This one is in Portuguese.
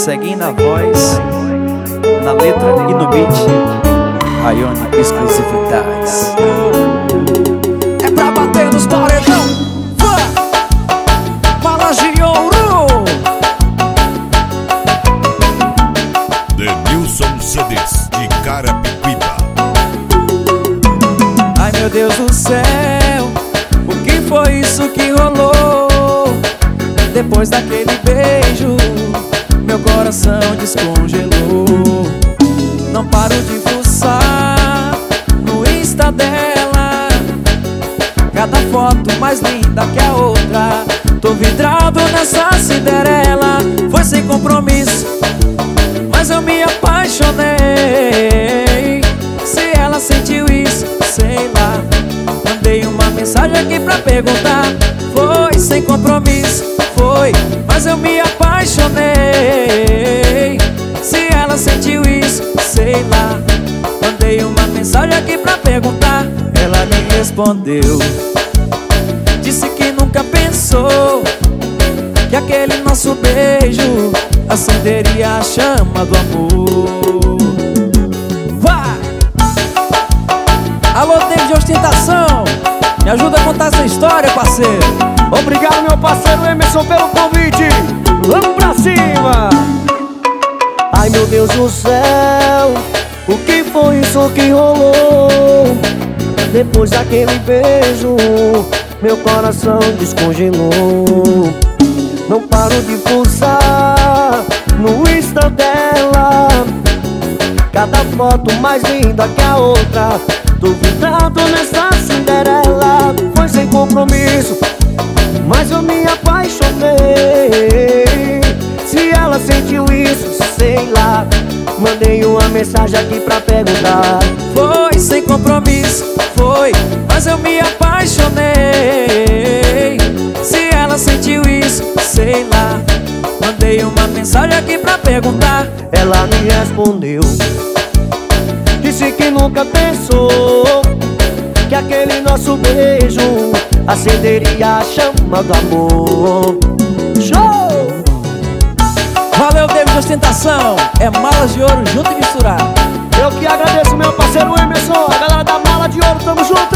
Ceguinho na voz, na letra e no beat, Rayone Exclusividades. É pra bater nos paredão, Malas de Ouro. Denilson CDs de Carapicuíba. Ai meu Deus do céu, o que foi isso que rolou? Depois daquele beijo, meu coração descongelou. Não paro de fuçar no Insta dela, cada foto mais linda que a outra. Tô vidrado nessa Cinderela. Foi sem compromisso, mas eu me apaixonei. Se ela sentiu isso, sei lá. Mandei uma mensagem aqui pra perguntar. Foi sem compromisso, foi, mas eu me apaixonei. Se ela sentiu isso, sei lá. Mandei uma mensagem aqui pra perguntar. Ela me respondeu, disse que nunca pensou que aquele nosso beijo acenderia a chama do amor. Vai! Alô, David de Ostentação, me ajuda a contar essa história, parceiro. Obrigado, meu parceiro Emerson, pelo convite. Vamos pra cima! Ai meu Deus do céu, o que foi isso que rolou? Depois daquele beijo, meu coração descongelou. Não paro de fuçar no Insta dela, cada foto mais linda que a outra. Tô vidrado nessa Cinderela. Foi sem compromisso, mas eu me apaixonei. Se ela sentiu isso, sei lá. Mandei uma mensagem aqui pra perguntar. Foi sem compromisso, foi, mas eu me apaixonei. Se ela sentiu isso, sei lá. Mandei uma mensagem aqui pra perguntar. Ela me respondeu, disse que nunca pensou que aquele nosso beijo acenderia a chama do amor. Show! Valeu, David de Ostentação. É Malas de Ouro junto e misturado. Eu que agradeço, meu parceiro Emerson, a galera da Mala de Ouro, tamo junto!